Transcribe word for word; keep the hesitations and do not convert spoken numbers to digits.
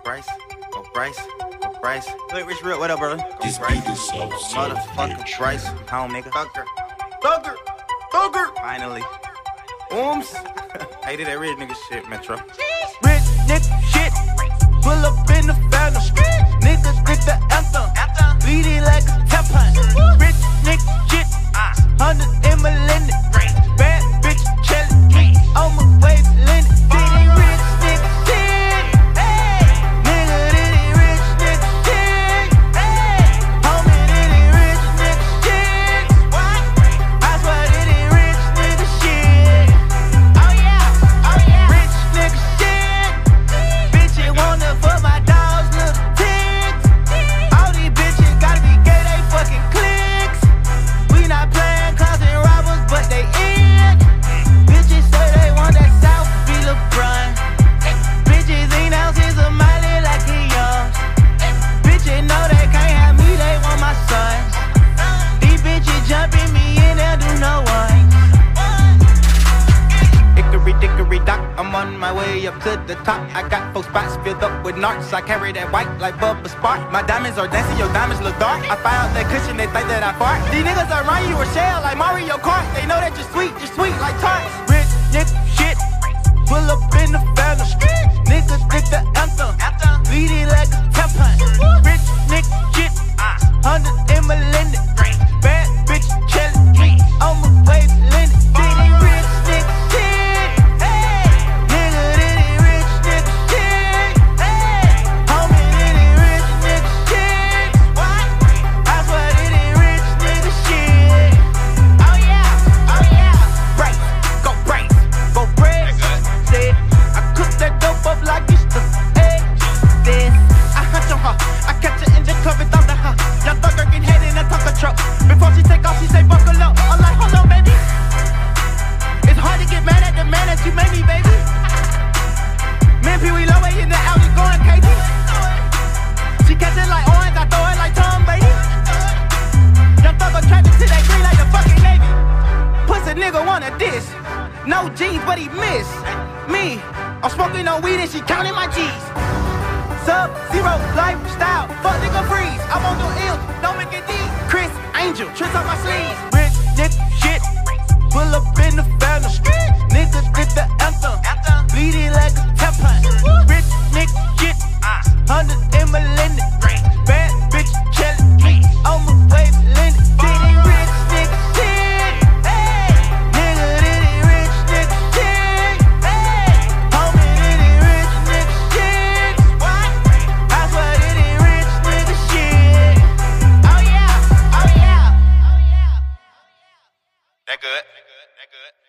Bryce, go Bryce, go Bryce. Look, Rich Real, what up, brother? Go This Bryce, beat is so, so motherfucking bitch. Bryce. Home, nigga. Thugger, Thugger, Thugger. Finally. Ooms. Hey, did that rich nigga shit, Metro. Rich nigga shit, pull up in the phantom. Niggas think the anthem, beat it like a tampon. Rich nigga shit, hundred in my linen. Bad bitch chillin', on my way to Lenny. Diddy rich nigga shit, nigga diddy rich nigga shit, homie diddy rich nigga shit. I swear diddy rich nigga shit. Oh yeah, oh yeah, rich nigga shit. Bitch, you wanna fuck my dog's little tits. All these bitches gotta be gay, they fucking clicks. We not playing cause they robbers, but they in. Bitches say they want that South be LeBron. Bitches ain't ounces of Miley like he young. Bitches know they can't have me, they want my sons. These bitches jumping me in, they'll do no one. Hickory dickory dock, I'm on my way up to the top. I got four spots filled up with narcs. I carry that white like Bubba Spark. My diamonds are dancing, your diamonds look dark. I fire out that cushion, they think that I fart. These niggas around you a shell like Mario Kart. They know that you're sweet, you're sweet like tarts. Rich nigga shit, pull up in the phantom. Niggas think the anthem, beat it like a tampon. Rich nigga shit, hundred in my linen. Bad bitch chillin', on my way to Lenny. Diddy rich nigga shit, nigga diddy rich nigga shit, homie diddy rich nigga shit. I swear diddy rich nigga shit. Oh yeah, oh yeah, Bryce, go Bryce, go Bryce. Said I cook that dope up like it's the egg. Then I hunt on her, I catch her in the club and thought to her. Young thugger get head in a tucker truck. Before she take off, she say buckle up. I'm like, hold on, baby. It's hard to get mad at the man that you made me, baby. Man, Pee Wee low way in the alley going crazy. She catch it like orange, I throw it like Tom Brady. Young thugger trapped to that green like the fucking Navy. Pussy nigga wanna diss. No jeans, but he miss me. I'm smoking on weed and she counting my G's. Sub-zero lifestyle, fuck nigga freeze. I won't do ill, don't make it D. Chris Angel, tricks on my sleeves. Rich nigga shit, pull up in the phantom. Niggas think the anthem, beat it like a tampon. Rich nigga shit, hundred in my linen. Bad bitch chillin', on my way to Lenny. Diddy rich nigga shit, nigga diddy rich nigga shit, homie diddy rich nigga shit. I swear diddy rich nigga shit. Oh yeah, oh yeah, oh yeah. That good? That good? That good?